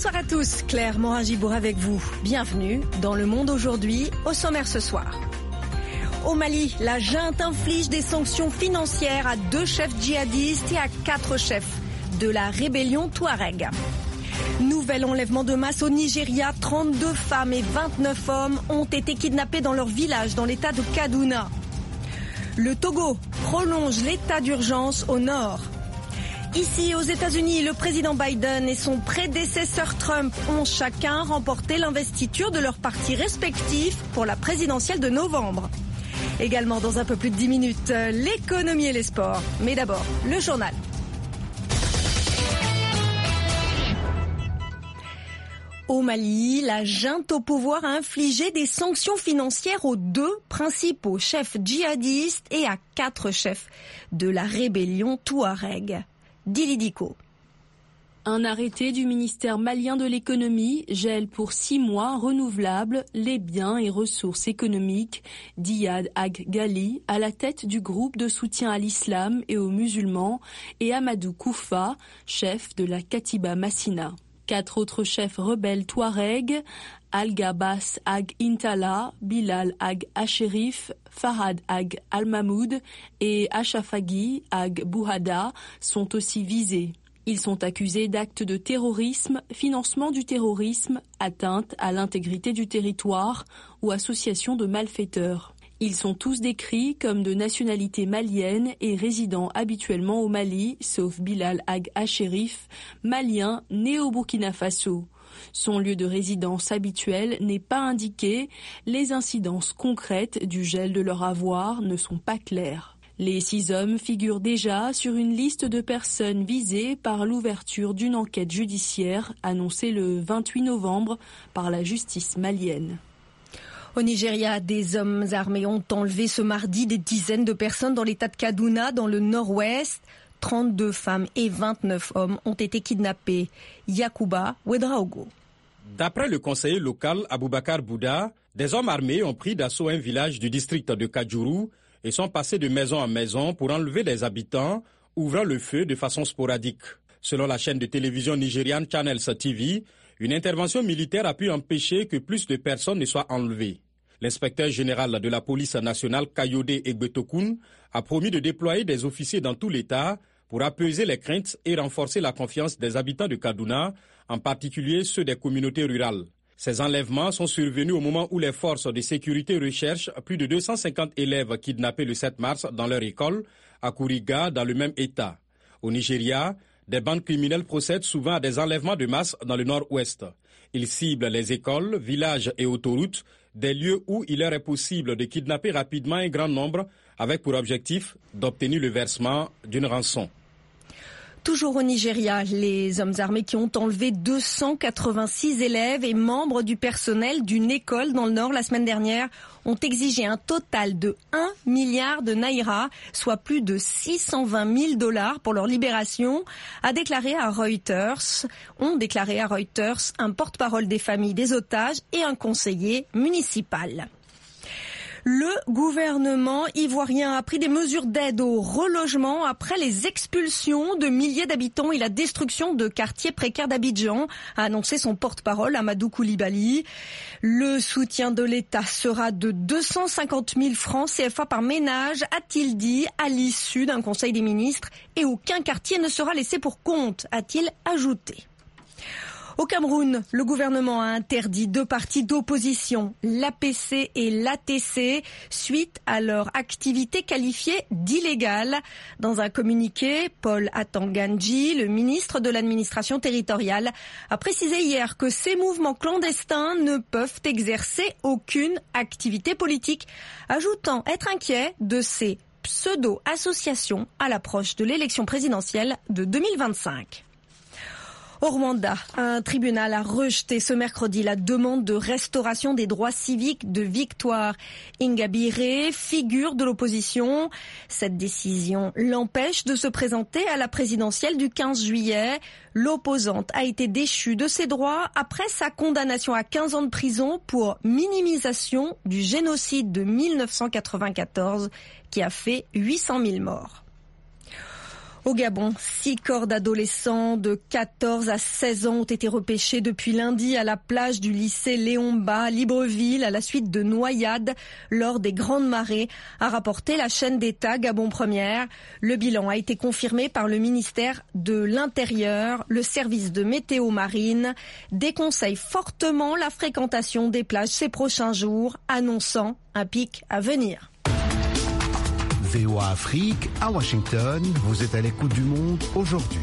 Bonsoir à tous, Claire Morin-Gibour avec vous. Bienvenue dans Le Monde aujourd'hui, au sommaire ce soir. Au Mali, la junte inflige des sanctions financières à 2 chefs djihadistes et à 4 chefs de la rébellion Touareg. Nouvel enlèvement de masse au Nigeria, 32 femmes et 29 hommes ont été kidnappés dans leur village dans l'état de Kaduna. Le Togo prolonge l'état d'urgence au nord. Ici, aux États-Unis, le président Biden et son prédécesseur Trump ont chacun remporté l'investiture de leurs partis respectifs pour la présidentielle de novembre. Également dans un peu plus de 10 minutes, l'économie et les sports. Mais d'abord, le journal. Au Mali, la junte au pouvoir a infligé des sanctions financières aux 2 principaux chefs djihadistes et à 4 chefs de la rébellion Touareg. Dilidico. Un arrêté du ministère malien de l'économie gèle pour 6 mois renouvelables les biens et ressources économiques d'Iyad Ag Ghali à la tête du groupe de soutien à l'islam et aux musulmans et Amadou Koufa, chef de la Katiba Massina. 4 autres chefs rebelles Touareg, Al-Gabas Ag Intala, Bilal Ag Asherif, Farhad Ag Al-Mahmoud et Achafaghi Ag Bouhada sont aussi visés. Ils sont accusés d'actes de terrorisme, financement du terrorisme, atteinte à l'intégrité du territoire ou association de malfaiteurs. Ils sont tous décrits comme de nationalité malienne et résidant habituellement au Mali, sauf Bilal Ag Asherif, malien né au Burkina Faso. Son lieu de résidence habituel n'est pas indiqué, les incidences concrètes du gel de leur avoir ne sont pas claires. Les 6 hommes figurent déjà sur une liste de personnes visées par l'ouverture d'une enquête judiciaire annoncée le 28 novembre par la justice malienne. Au Nigeria, des hommes armés ont enlevé ce mardi des dizaines de personnes dans l'état de Kaduna, dans le nord-ouest. 32 femmes et 29 hommes ont été kidnappés. Yakuba Ouedraogo. D'après le conseiller local Aboubakar Bouda, des hommes armés ont pris d'assaut un village du district de Kajuru et sont passés de maison en maison pour enlever des habitants, ouvrant le feu de façon sporadique. Selon la chaîne de télévision nigériane Channels TV, une intervention militaire a pu empêcher que plus de personnes ne soient enlevées. L'inspecteur général de la police nationale Kayode Egbetokun a promis de déployer des officiers dans tout l'État pour apaiser les craintes et renforcer la confiance des habitants de Kaduna, en particulier ceux des communautés rurales. Ces enlèvements sont survenus au moment où les forces de sécurité recherchent plus de 250 élèves kidnappés le 7 mars dans leur école, à Kuriga, dans le même État. Au Nigeria, des bandes criminelles procèdent souvent à des enlèvements de masse dans le nord-ouest. Ils ciblent les écoles, villages et autoroutes, des lieux où il leur est possible de kidnapper rapidement un grand nombre avec pour objectif d'obtenir le versement d'une rançon. Toujours au Nigeria, les hommes armés qui ont enlevé 286 élèves et membres du personnel d'une école dans le nord la semaine dernière ont exigé un total de 1 milliard de naira, soit plus de 620 000 $ pour leur libération, ont déclaré à Reuters un porte-parole des familles des otages et un conseiller municipal. Le gouvernement ivoirien a pris des mesures d'aide au relogement après les expulsions de milliers d'habitants et la destruction de quartiers précaires d'Abidjan, a annoncé son porte-parole Amadou Koulibaly. Le soutien de l'État sera de 250 000 francs CFA par ménage, a-t-il dit, à l'issue d'un conseil des ministres, et aucun quartier ne sera laissé pour compte, a-t-il ajouté. Au Cameroun, le gouvernement a interdit 2 partis d'opposition, l'APC et l'ATC, suite à leur activité qualifiée d'illégale. Dans un communiqué, Paul Atanganji, le ministre de l'administration territoriale, a précisé hier que ces mouvements clandestins ne peuvent exercer aucune activité politique, ajoutant être inquiet de ces pseudo-associations à l'approche de l'élection présidentielle de 2025. Au Rwanda, un tribunal a rejeté ce mercredi la demande de restauration des droits civiques de Victoire Ingabire, figure de l'opposition. Cette décision l'empêche de se présenter à la présidentielle du 15 juillet. L'opposante a été déchue de ses droits après sa condamnation à 15 ans de prison pour minimisation du génocide de 1994 qui a fait 800 000 morts. Au Gabon, 6 corps d'adolescents de 14 à 16 ans ont été repêchés depuis lundi à la plage du lycée Léomba à Libreville à la suite de noyades lors des grandes marées, a rapporté la chaîne d'État Gabon Première. Le bilan a été confirmé par le ministère de l'Intérieur. Le service de météo marine déconseille fortement la fréquentation des plages ces prochains jours, annonçant un pic à venir. VOA Afrique, à Washington, vous êtes à l'écoute du monde aujourd'hui.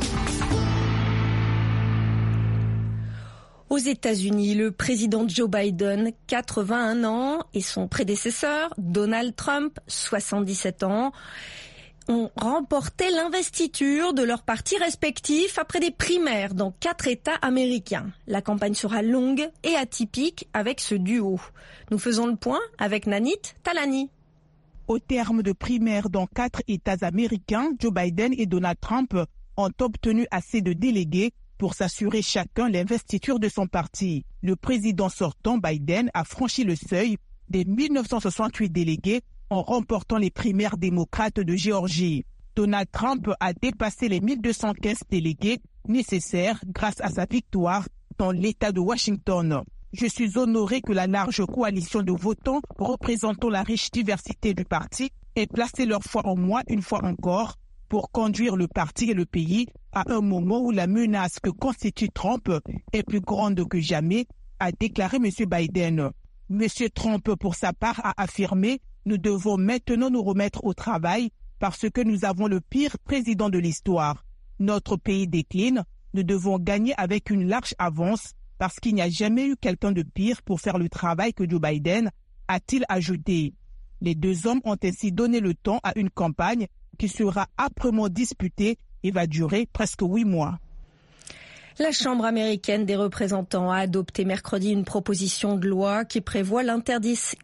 Aux États-Unis, le président Joe Biden, 81 ans, et son prédécesseur, Donald Trump, 77 ans, ont remporté l'investiture de leurs partis respectifs après des primaires dans 4 États américains. La campagne sera longue et atypique avec ce duo. Nous faisons le point avec Nanit Talani. Au terme de primaires dans 4 États américains, Joe Biden et Donald Trump ont obtenu assez de délégués pour s'assurer chacun l'investiture de son parti. Le président sortant, Biden, a franchi le seuil des 1968 délégués en remportant les primaires démocrates de Géorgie. Donald Trump a dépassé les 1215 délégués nécessaires grâce à sa victoire dans l'État de Washington. Je suis honoré que la large coalition de votants représentant la riche diversité du parti ait placé leur foi en moi une fois encore pour conduire le parti et le pays à un moment où la menace que constitue Trump est plus grande que jamais, a déclaré M. Biden. M. Trump, pour sa part, a affirmé « Nous devons maintenant nous remettre au travail parce que nous avons le pire président de l'histoire. Notre pays décline, nous devons gagner avec une large avance parce qu'il n'y a jamais eu quelqu'un de pire pour faire le travail que Joe Biden », a-t-il ajouté. Les deux hommes ont ainsi donné le temps à une campagne qui sera âprement disputée et va durer presque 8 mois. La Chambre américaine des représentants a adopté mercredi une proposition de loi qui prévoit l'interdiction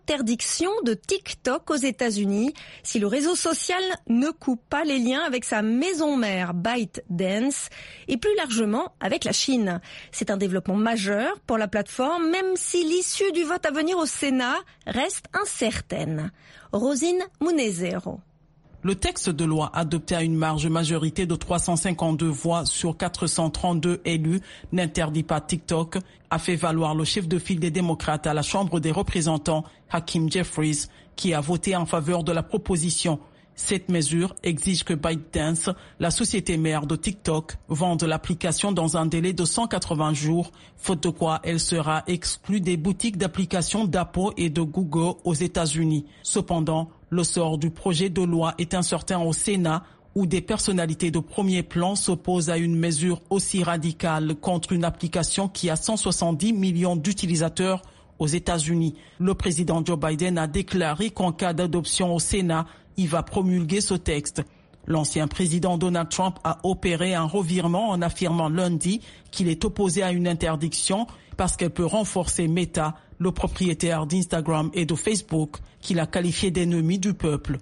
de TikTok aux États-Unis si le réseau social ne coupe pas les liens avec sa maison mère ByteDance et plus largement avec la Chine. C'est un développement majeur pour la plateforme, même si l'issue du vote à venir au Sénat reste incertaine. Rosine Munezero. Le texte de loi adopté à une large majorité de 352 voix sur 432 élus n'interdit pas TikTok, a fait valoir le chef de file des démocrates à la Chambre des représentants, Hakeem Jeffries, qui a voté en faveur de la proposition. Cette mesure exige que ByteDance, la société mère de TikTok, vende l'application dans un délai de 180 jours, faute de quoi elle sera exclue des boutiques d'applications d'Apple et de Google aux États-Unis. Cependant, le sort du projet de loi est incertain au Sénat, où des personnalités de premier plan s'opposent à une mesure aussi radicale contre une application qui a 170 millions d'utilisateurs aux États-Unis. Le président Joe Biden a déclaré qu'en cas d'adoption au Sénat, il va promulguer ce texte. L'ancien président Donald Trump a opéré un revirement en affirmant lundi qu'il est opposé à une interdiction parce qu'elle peut renforcer Meta, le propriétaire d'Instagram et de Facebook, qu'il a qualifié d'ennemi du peuple.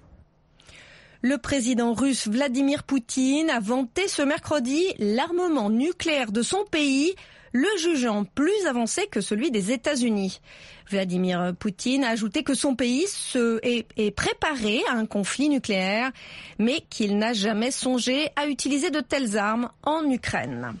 Le président russe Vladimir Poutine a vanté ce mercredi l'armement nucléaire de son pays, le jugeant plus avancé que celui des États-Unis. Vladimir Poutine a ajouté que son pays est préparé à un conflit nucléaire, mais qu'il n'a jamais songé à utiliser de telles armes en Ukraine.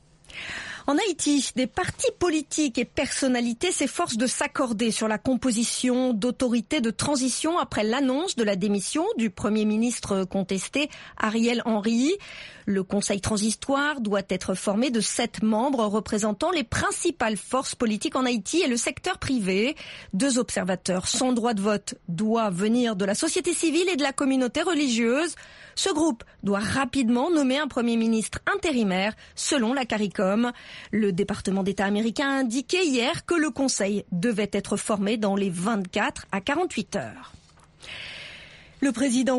En Haïti, des partis politiques et personnalités s'efforcent de s'accorder sur la composition d'autorités de transition après l'annonce de la démission du Premier ministre contesté Ariel Henry. Le Conseil transitoire doit être formé de 7 membres représentant les principales forces politiques en Haïti et le secteur privé. 2 observateurs sans droit de vote doivent venir de la société civile et de la communauté religieuse. Ce groupe doit rapidement nommer un Premier ministre intérimaire, selon la CARICOM. Le département d'État américain a indiqué hier que le Conseil devait être formé dans les 24 à 48 heures. Le président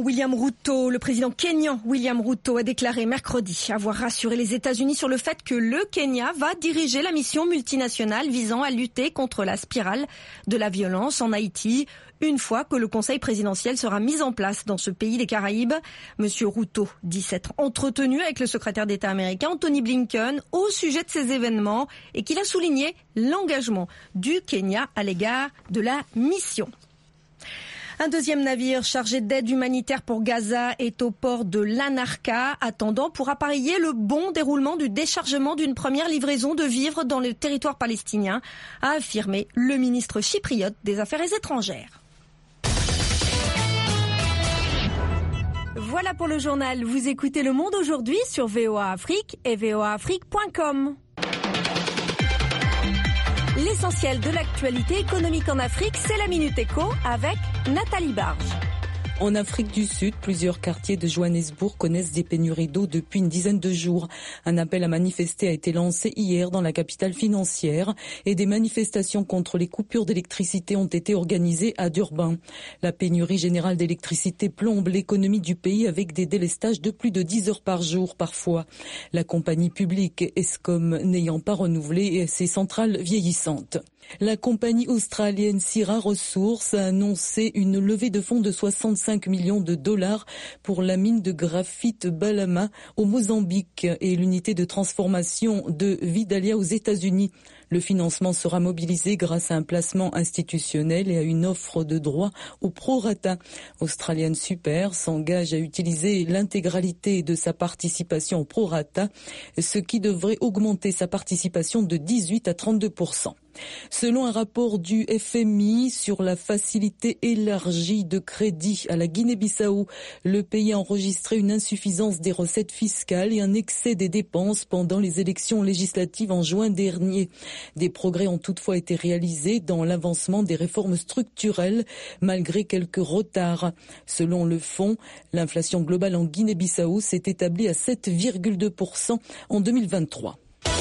kényan William Ruto a déclaré mercredi avoir rassuré les États-Unis sur le fait que le Kenya va diriger la mission multinationale visant à lutter contre la spirale de la violence en Haïti, une fois que le conseil présidentiel sera mis en place dans ce pays des Caraïbes. Monsieur Ruto dit s'être entretenu avec le secrétaire d'État américain Anthony Blinken au sujet de ces événements et qu'il a souligné l'engagement du Kenya à l'égard de la mission. Un deuxième navire chargé d'aide humanitaire pour Gaza est au port de Lanarka, attendant pour appareiller le bon déroulement du déchargement d'une première livraison de vivres dans le territoire palestinien, a affirmé le ministre chypriote des Affaires étrangères. Voilà pour le journal. Vous écoutez Le Monde aujourd'hui sur VOA Afrique et voaafrique.com. L'essentiel de l'actualité économique en Afrique, c'est la Minute Éco avec Nathalie Barge. En Afrique du Sud, plusieurs quartiers de Johannesburg connaissent des pénuries d'eau depuis une dizaine de jours. Un appel à manifester a été lancé hier dans la capitale financière et des manifestations contre les coupures d'électricité ont été organisées à Durban. La pénurie générale d'électricité plombe l'économie du pays avec des délestages de plus de 10 heures par jour parfois. La compagnie publique Eskom n'ayant pas renouvelé ses centrales vieillissantes. La compagnie australienne Syrah Resources a annoncé une levée de fonds de 65 millions de dollars pour la mine de graphite Balama au Mozambique et l'unité de transformation de Vidalia aux États-Unis. Le financement sera mobilisé grâce à un placement institutionnel et à une offre de droit au prorata. Australian Super s'engage à utiliser l'intégralité de sa participation au prorata, ce qui devrait augmenter sa participation de 18 à 32%. Selon un rapport du FMI sur la facilité élargie de crédit à la Guinée-Bissau, le pays a enregistré une insuffisance des recettes fiscales et un excès des dépenses pendant les élections législatives en juin dernier. Des progrès ont toutefois été réalisés dans l'avancement des réformes structurelles, malgré quelques retards. Selon le fonds, l'inflation globale en Guinée-Bissau s'est établie à 7,2% en 2023.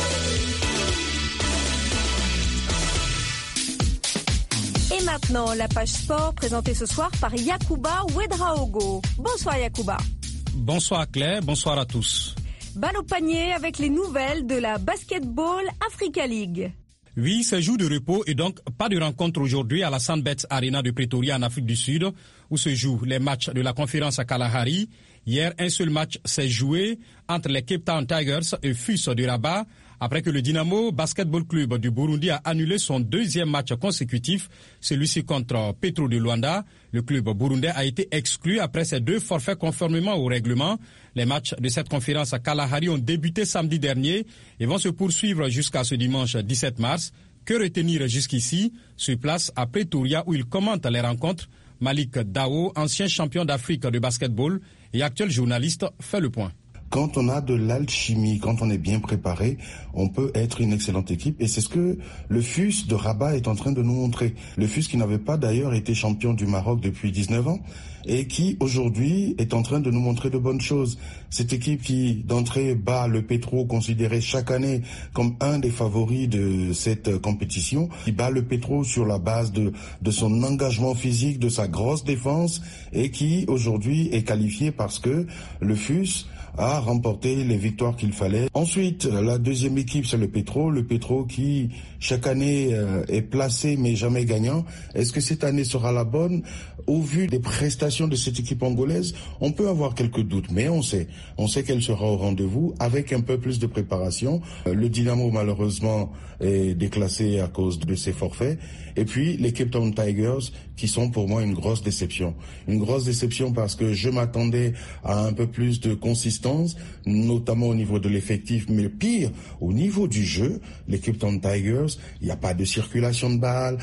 Et maintenant, la page sport présentée ce soir par Yacouba Ouedraogo. Bonsoir Yacouba. Bonsoir Claire, bonsoir à tous. Balle au panier avec les nouvelles de la Basketball Africa League. Oui, c'est jour de repos et donc pas de rencontre aujourd'hui à la Sandbet Arena de Pretoria en Afrique du Sud où se jouent les matchs de la conférence à Kalahari. Hier, un seul match s'est joué entre les Cape Town Tigers et FUS de Rabat après que le Dynamo Basketball Club du Burundi a annulé son deuxième match consécutif, celui-ci contre Petro de Luanda. Le club burundais a été exclu après ses 2 forfaits conformément au règlement. Les matchs de cette conférence à Kalahari ont débuté samedi dernier et vont se poursuivre jusqu'à ce dimanche 17 mars. Que retenir jusqu'ici? Sur place à Pretoria où il commente les rencontres, Malik Dao, ancien champion d'Afrique de basketball et actuel journaliste, fait le point. Quand on a de l'alchimie, quand on est bien préparé, on peut être une excellente équipe. Et c'est ce que le FUS de Rabat est en train de nous montrer. Le FUS qui n'avait pas d'ailleurs été champion du Maroc depuis 19 ans et qui aujourd'hui est en train de nous montrer de bonnes choses. Cette équipe qui d'entrée bat le Petro, considéré chaque année comme un des favoris de cette compétition, qui bat le Petro sur la base de son engagement physique, de sa grosse défense et qui aujourd'hui est qualifié parce que le FUS a remporté les victoires qu'il fallait. Ensuite, la deuxième équipe, c'est le Petro qui chaque année est placé mais jamais gagnant. Est-ce que cette année sera la bonne? Au vu des prestations de cette équipe angolaise, on peut avoir quelques doutes, mais on sait qu'elle sera au rendez-vous avec un peu plus de préparation. Le Dynamo, malheureusement, est déclassé à cause de ses forfaits. Et puis, les Cape Town Tigers, qui sont pour moi une grosse déception. Une grosse déception parce que je m'attendais à un peu plus de consistance, notamment au niveau de l'effectif, mais pire, au niveau du jeu, les Cape Town Tigers, il n'y a pas de circulation de balles,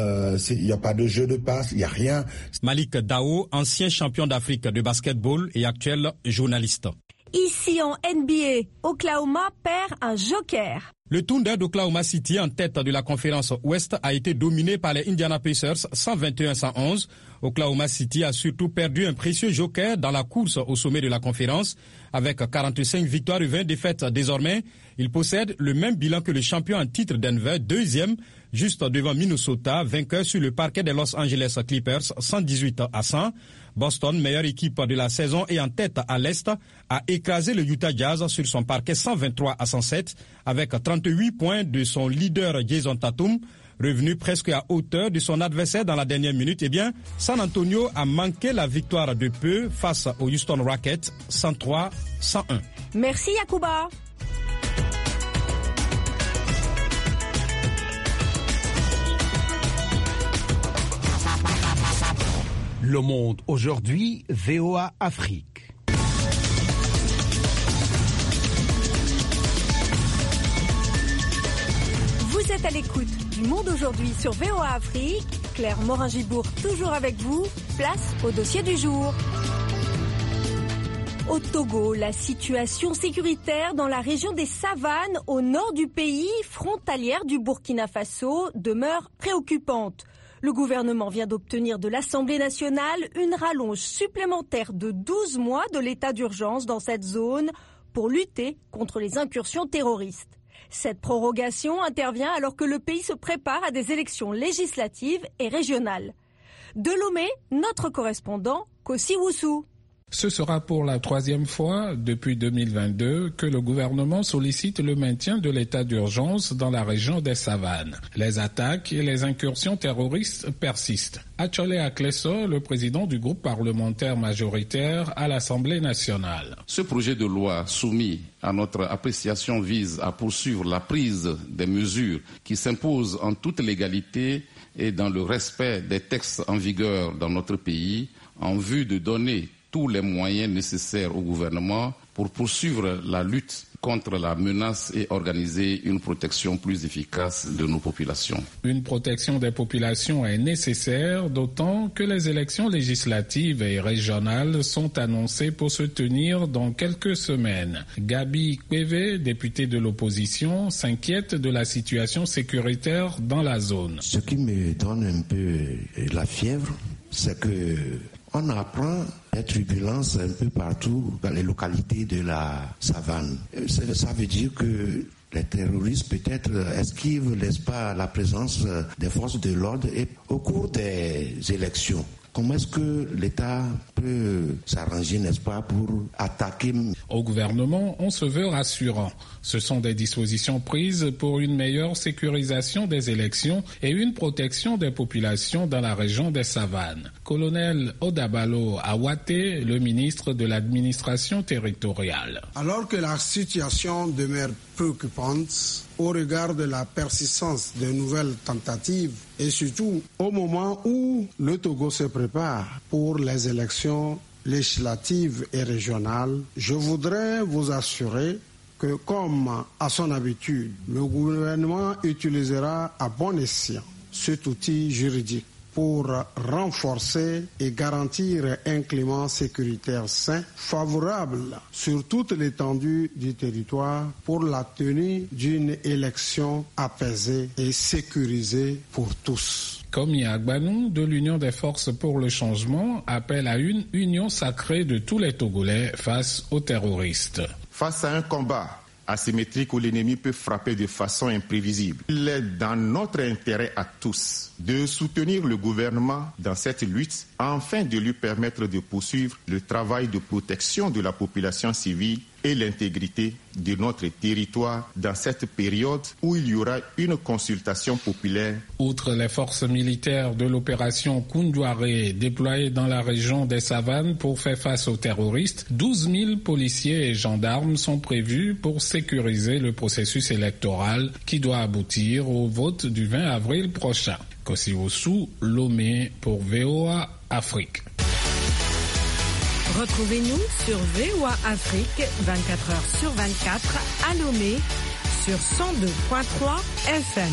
il n'y a pas de jeu de passe, il n'y a rien. Malik Dao, ancien champion d'Afrique de basketball et actuel journaliste. Ici en NBA, Oklahoma perd un joker. Le Thunder d'Oklahoma City, en tête de la conférence Ouest, a été dominé par les Indiana Pacers 121-111. Oklahoma City a surtout perdu un précieux joker dans la course au sommet de la conférence. Avec 45 victoires et 20 défaites désormais, il possède le même bilan que le champion en titre Denver, deuxième, juste devant Minnesota, vainqueur sur le parquet des Los Angeles Clippers 118-100. Boston, meilleure équipe de la saison et en tête à l'Est, a écrasé le Utah Jazz sur son parquet 123-107 avec 38 points de son leader Jason Tatum. Revenu presque à hauteur de son adversaire dans la dernière minute, San Antonio a manqué la victoire de peu face aux Houston Rockets 103-101. Merci Yacouba. Le Monde aujourd'hui, VOA Afrique. Vous êtes à l'écoute du Monde aujourd'hui sur VOA Afrique. Claire Morin-Gibourg toujours avec vous. Place au dossier du jour. Au Togo, la situation sécuritaire dans la région des Savanes, au nord du pays, frontalière du Burkina Faso, demeure préoccupante. Le gouvernement vient d'obtenir de l'Assemblée nationale une rallonge supplémentaire de 12 mois de l'état d'urgence dans cette zone pour lutter contre les incursions terroristes. Cette prorogation intervient alors que le pays se prépare à des élections législatives et régionales. De Lomé, notre correspondant, Kossi Woussou. Ce sera pour la 3e fois depuis 2022 que le gouvernement sollicite le maintien de l'état d'urgence dans la région des Savanes. Les attaques et les incursions terroristes persistent. Achole Akleso, le président du groupe parlementaire majoritaire à l'Assemblée nationale. Ce projet de loi soumis à notre appréciation vise à poursuivre la prise des mesures qui s'imposent en toute légalité et dans le respect des textes en vigueur dans notre pays en vue de donner tous les moyens nécessaires au gouvernement pour poursuivre la lutte contre la menace et organiser une protection plus efficace de nos populations. Une protection des populations est nécessaire, d'autant que les élections législatives et régionales sont annoncées pour se tenir dans quelques semaines. Gabi Kpeve, député de l'opposition, s'inquiète de la situation sécuritaire dans la zone. Ce qui me donne un peu la fièvre, c'est que on apprend des turbulences un peu partout dans les localités de la savane. Ça veut dire que les terroristes peut-être esquivent, n'est-ce pas, la présence des forces de l'ordre et au cours des élections. Comment est-ce que l'État peut s'arranger, n'est-ce pas, pour attaquer? Au gouvernement, on se veut rassurant. Ce sont des dispositions prises pour une meilleure sécurisation des élections et une protection des populations dans la région des Savanes. Colonel Odabalo Awate, le ministre de l'administration territoriale. Alors que la situation demeure préoccupante au regard de la persistance de nouvelles tentatives et surtout au moment où le Togo se prépare pour les élections législatives et régionales, je voudrais vous assurer que, comme à son habitude, le gouvernement utilisera à bon escient cet outil juridique pour renforcer et garantir un climat sécuritaire sain, favorable sur toute l'étendue du territoire pour la tenue d'une élection apaisée et sécurisée pour tous. Komi Agbanou de l'Union des forces pour le changement appelle à une union sacrée de tous les Togolais face aux terroristes. Face à un combat asymétrique où l'ennemi peut frapper de façon imprévisible, il est dans notre intérêt à tous de soutenir le gouvernement dans cette lutte afin de lui permettre de poursuivre le travail de protection de la population civile et l'intégrité de notre territoire dans cette période où il y aura une consultation populaire. Outre les forces militaires de l'opération Koundouaré déployées dans la région des Savanes pour faire face aux terroristes, 12 000 policiers et gendarmes sont prévus pour sécuriser le processus électoral qui doit aboutir au vote du 20 avril prochain. Kossi Woussou, Lomé pour VOA Afrique. Retrouvez-nous sur VOA Afrique 24h/24 à Lomé sur 102.3 FM.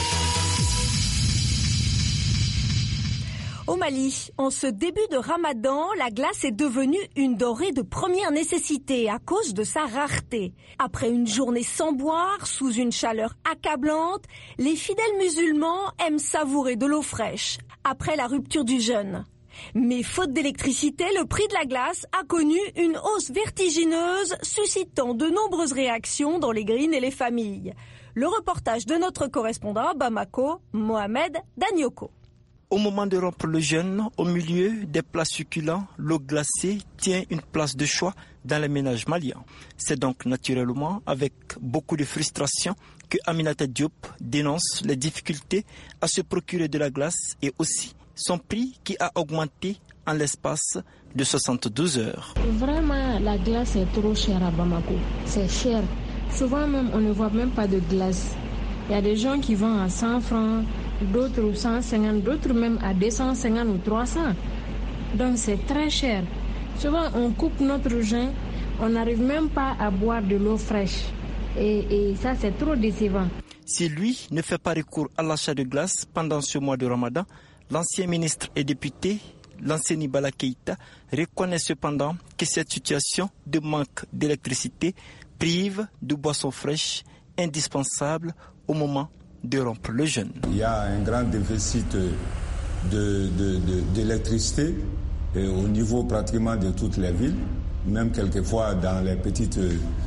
Au Mali, en ce début de Ramadan, la glace est devenue une denrée de première nécessité à cause de sa rareté. Après une journée sans boire, sous une chaleur accablante, les fidèles musulmans aiment savourer de l'eau fraîche après la rupture du jeûne. Mais faute d'électricité, le prix de la glace a connu une hausse vertigineuse, suscitant de nombreuses réactions dans les grines et les familles. Le reportage de notre correspondant à Bamako, Mohamed Danyoko. Au moment de rompre le jeûne, au milieu des plats succulents, l'eau glacée tient une place de choix dans les ménages maliens. C'est donc naturellement avec beaucoup de frustration que Aminata Diop dénonce les difficultés à se procurer de la glace et aussi son prix qui a augmenté en l'espace de 72 heures. Vraiment, la glace est trop chère à Bamako. C'est cher. Souvent même, on ne voit même pas de glace. Il y a des gens qui vendent à 100 francs, d'autres 150, d'autres même à 250 ou 300. Donc c'est très cher. Souvent on coupe notre joint, on n'arrive même pas à boire de l'eau fraîche. Et ça c'est trop décevant. Si lui ne fait pas recours à l'achat de glace pendant ce mois de Ramadan, l'ancien ministre et député Lansana Bala Keïta reconnaît cependant que cette situation de manque d'électricité prive de boissons fraîches indispensables au moment de rompre le jeûne. Il y a un grand déficit d'électricité au niveau pratiquement de toutes les villes, même quelquefois dans les petites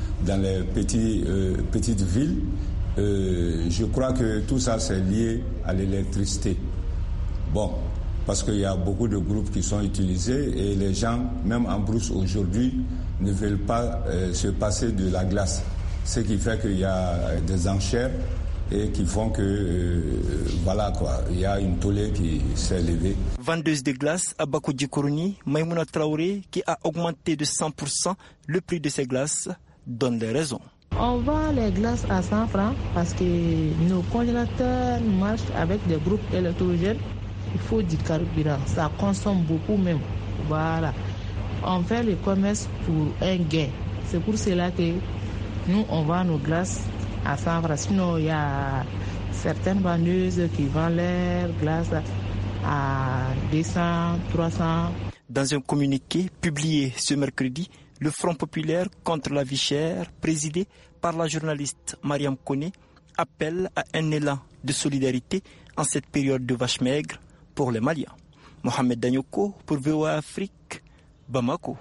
villes. Je crois que tout ça c'est lié à l'électricité. Bon, parce qu'il y a beaucoup de groupes qui sont utilisés et les gens, même en brousse aujourd'hui, ne veulent pas se passer de la glace. Ce qui fait qu'il y a des enchères et qui font que, voilà quoi, il y a une tollée qui s'est élevée. Vendeuse de glace à Bakoudji-Kourouni, Maïmouna Traoré, qui a augmenté de 100% le prix de ses glaces, donne des raisons. On vend les glaces à 100 francs parce que nos congélateurs marchent avec des groupes électrogènes. Il faut du carburant, ça consomme beaucoup même. Voilà. On fait le commerce pour un gain. C'est pour cela que nous, on vend nos glaces à 100 francs. Sinon, il y a certaines vendeuses qui vendent leurs glaces à 200, 300. Dans un communiqué publié ce mercredi, le Front populaire contre la vie chère, présidé par la journaliste Mariam Koné, appelle à un élan de solidarité en cette période de vache maigre pour les Maliens. Mohamed Danyoko pour VOA Afrique, Bamako.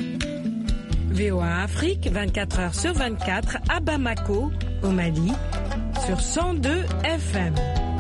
VOA Afrique, 24 heures sur 24 à Bamako, au Mali, sur 102 FM.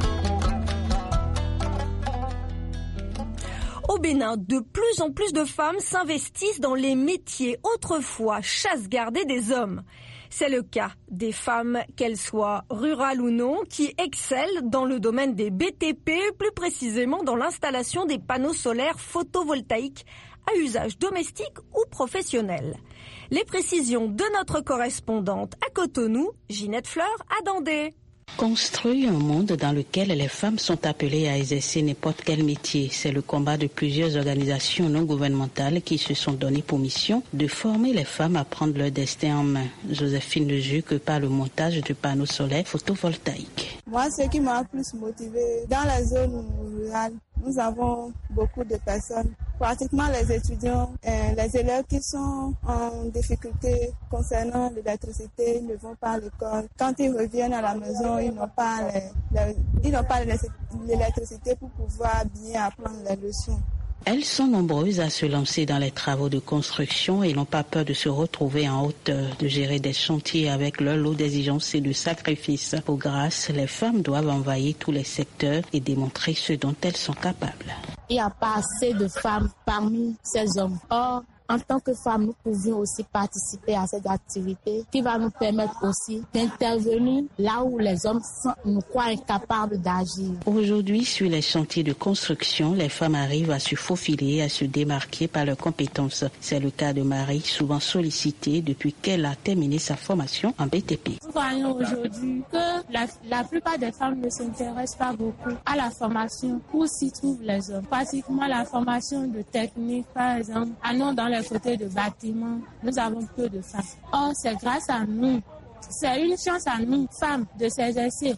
Au Bénin, de plus en plus de femmes s'investissent dans les métiers autrefois chasse-gardés des hommes. C'est le cas des femmes, qu'elles soient rurales ou non, qui excellent dans le domaine des BTP, plus précisément dans l'installation des panneaux solaires photovoltaïques à usage domestique ou professionnel. Les précisions de notre correspondante à Cotonou, Ginette Fleur à Dandé. Construire un monde dans lequel les femmes sont appelées à exercer n'importe quel métier, c'est le combat de plusieurs organisations non gouvernementales qui se sont données pour mission de former les femmes à prendre leur destin en main. Joséphine ne jure que par le montage de panneaux solaires photovoltaïques. Moi, ce qui m'a plus motivée, dans la zone rurale, nous avons beaucoup de personnes, pratiquement les étudiants, les élèves qui sont en difficulté concernant l'électricité, ne vont pas à l'école. Quand ils reviennent à la maison, ils n'ont pas l'électricité pour pouvoir bien apprendre les leçons. Elles sont nombreuses à se lancer dans les travaux de construction et n'ont pas peur de se retrouver en hauteur, de gérer des chantiers avec leur lot d'exigences et de sacrifices. Pour grâce, les femmes doivent envahir tous les secteurs et démontrer ce dont elles sont capables. Il n'y a pas assez de femmes parmi ces hommes. Or, en tant que femmes, nous pouvions aussi participer à cette activité qui va nous permettre aussi d'intervenir là où les hommes nous croient incapables d'agir. Aujourd'hui, sur les chantiers de construction, les femmes arrivent à se faufiler et à se démarquer par leurs compétences. C'est le cas de Marie, souvent sollicitée depuis qu'elle a terminé sa formation en BTP. Nous voyons aujourd'hui que la plupart des femmes ne s'intéressent pas beaucoup à la formation où s'y trouvent les hommes. Pratiquement la formation de technique, par exemple, allons dans les côtés de bâtiments, nous avons peu de femmes. Or, c'est grâce à nous. C'est une chance à nous, femmes, de s'exercer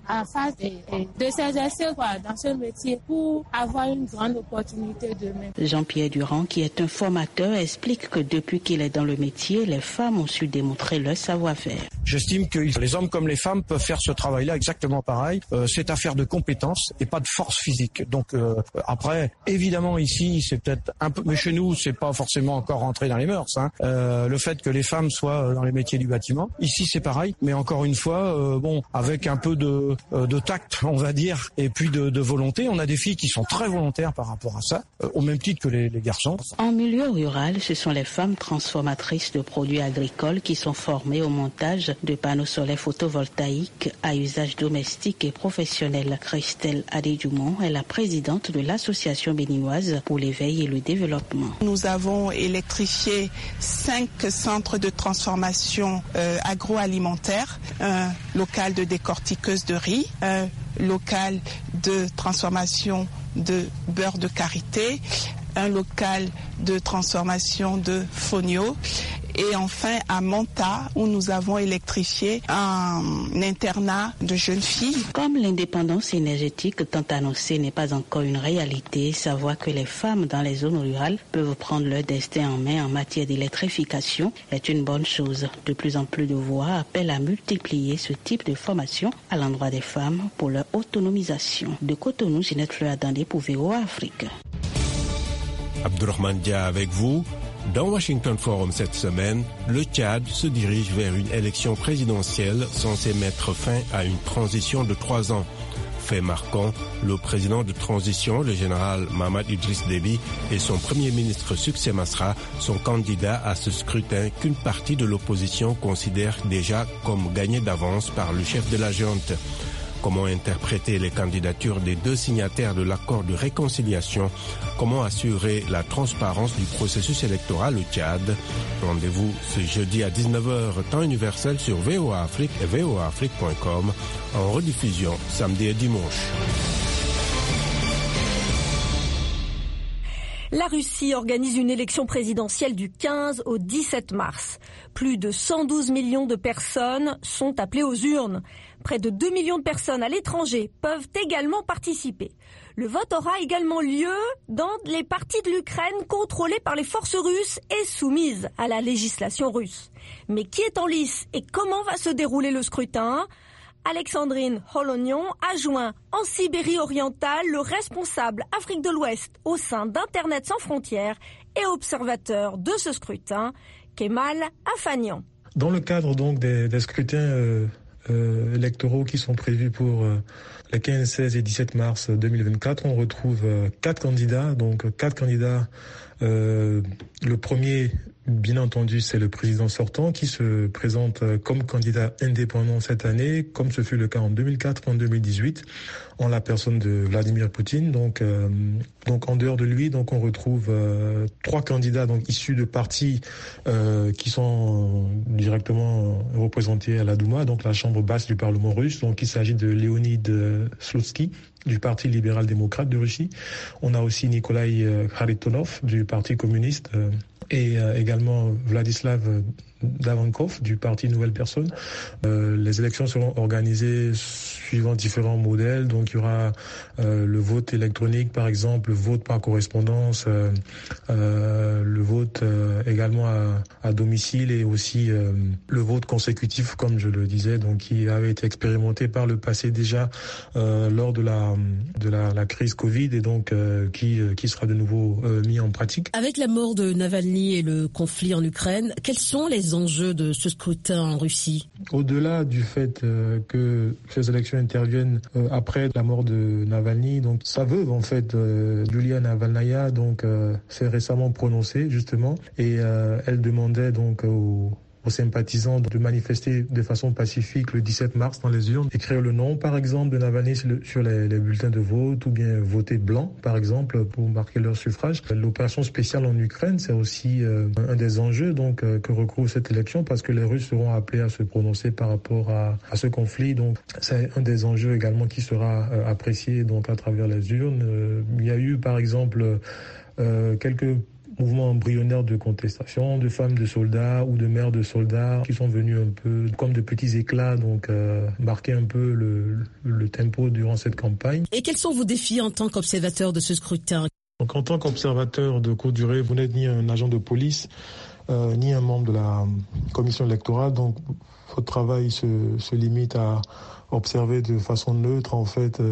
dans ce métier pour avoir une grande opportunité demain. Jean-Pierre Durand, qui est un formateur, explique que depuis qu'il est dans le métier, les femmes ont su démontrer leur savoir-faire. J'estime que les hommes comme les femmes peuvent faire ce travail-là exactement pareil. C'est affaire de compétences et pas de force physique. Donc après, évidemment ici, c'est peut-être un peu, mais chez nous, c'est pas forcément encore rentré dans les mœurs. Le fait que les femmes soient dans les métiers du bâtiment, ici c'est pareil. Mais encore une fois, avec un peu de tact, on va dire, et puis de volonté. On a des filles qui sont très volontaires par rapport à ça, au même titre que les garçons. En milieu rural, ce sont les femmes transformatrices de produits agricoles qui sont formées au montage de panneaux solaires photovoltaïques à usage domestique et professionnel. Christelle Adé-Dumont est la présidente de l'Association béninoise pour l'éveil et le développement. Nous avons électrifié 5 centres de transformation agroalimentaire, un local de décortiqueuse de riz, un local de transformation de beurre de karité, un local de transformation de fonio. Et enfin à Manta, où nous avons électrifié un internat de jeunes filles. Comme l'indépendance énergétique tant annoncée n'est pas encore une réalité, savoir que les femmes dans les zones rurales peuvent prendre leur destin en main en matière d'électrification est une bonne chose. De plus en plus de voix appellent à multiplier ce type de formation à l'endroit des femmes pour leur autonomisation. De Cotonou, Ginette Fleur-Dandé pour VOA Afrique. Abdourahmane Dia avec vous. Dans Washington Forum cette semaine, le Tchad se dirige vers une élection présidentielle censée mettre fin à une transition de 3 ans. Fait marquant, le président de transition, le général Mahamat Idriss Déby, et son premier ministre Succès Masra sont candidats à ce scrutin qu'une partie de l'opposition considère déjà comme gagné d'avance par le chef de la junte. Comment interpréter les candidatures des 2 signataires de l'accord de réconciliation? Comment assurer la transparence du processus électoral au Tchad? Rendez-vous ce jeudi à 19h, temps universel sur VOA Afrique et voaafrique.com, en rediffusion samedi et dimanche. La Russie organise une élection présidentielle du 15 au 17 mars. Plus de 112 millions de personnes sont appelées aux urnes. Près de 2 millions de personnes à l'étranger peuvent également participer. Le vote aura également lieu dans les parties de l'Ukraine contrôlées par les forces russes et soumises à la législation russe. Mais qui est en lice et comment va se dérouler le scrutin ? Alexandrine Holognon a joint en Sibérie orientale le responsable Afrique de l'Ouest au sein d'Internet sans frontières et observateur de ce scrutin, Kemal Afanian. Dans le cadre donc des scrutins électoraux qui sont prévus pour les 15, 16 et 17 mars 2024, on retrouve 4 candidats. Donc 4 candidats. Le premier, bien entendu, c'est le président sortant qui se présente comme candidat indépendant cette année, comme ce fut le cas en 2004, en 2018, en la personne de Vladimir Poutine. Donc en dehors de lui, donc on retrouve 3 candidats donc issus de partis qui sont directement représentés à la Douma, donc la chambre basse du Parlement russe. Donc il s'agit de Leonid Slutsky du Parti libéral-démocrate de Russie. On a aussi Nikolai Kharitonov du Parti communiste et également Vladislav Davankov du Parti Nouvelle Personne. Les élections seront organisées suivant différents modèles. Donc il y aura le vote électronique, par exemple, le vote par correspondance, le vote également à domicile et aussi le vote consécutif, comme je le disais, donc qui avait été expérimenté par le passé déjà lors de la crise Covid et donc qui sera de nouveau mis en pratique. Avec la mort de Navalny et le conflit en Ukraine, quels sont les enjeux de ce scrutin en Russie? Au-delà du fait que ces élections interviennent après la mort de Navalny, donc sa veuve en fait, Yulia Navalnaya, donc s'est récemment prononcée justement et elle demandait donc aux sympathisants de manifester de façon pacifique le 17 mars dans les urnes, écrire le nom par exemple de Navalny sur les bulletins de vote ou bien voter blanc par exemple pour marquer leur suffrage. L'opération spéciale en Ukraine, c'est aussi un des enjeux donc que recouvre cette élection parce que les Russes seront appelés à se prononcer par rapport à ce conflit. Donc c'est un des enjeux également qui sera apprécié donc à travers les urnes. Il y a eu par exemple quelques mouvements embryonnaires de contestation, de femmes de soldats ou de mères de soldats qui sont venus un peu comme de petits éclats, donc marquer un peu le tempo durant cette campagne. Et quels sont vos défis en tant qu'observateur de ce scrutin? Donc, en tant qu'observateur de courte durée, vous n'êtes ni un agent de police, ni un membre de la commission électorale, donc votre travail se limite à observer de façon neutre en fait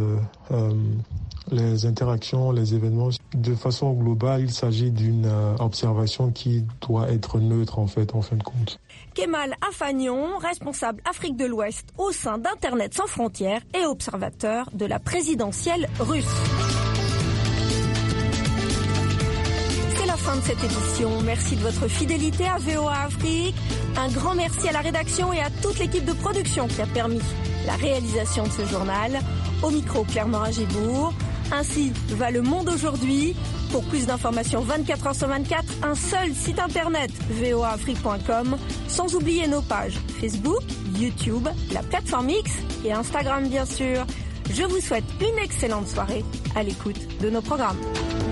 les interactions, les événements. De façon globale, il s'agit d'une observation qui doit être neutre en fait, en fin de compte. Kemal Afanian, responsable Afrique de l'Ouest au sein d'Internet sans frontières et observateur de la présidentielle russe. C'est la fin de cette édition. Merci de votre fidélité à VOA Afrique. Un grand merci à la rédaction et à toute l'équipe de production qui a permis la réalisation de ce journal. Au micro, Claire Morin-Gébourg. Ainsi va le monde aujourd'hui. Pour plus d'informations 24 heures sur 24, un seul site internet, voaafrique.com, sans oublier nos pages Facebook, YouTube, la plateforme X et Instagram bien sûr. Je vous souhaite une excellente soirée à l'écoute de nos programmes.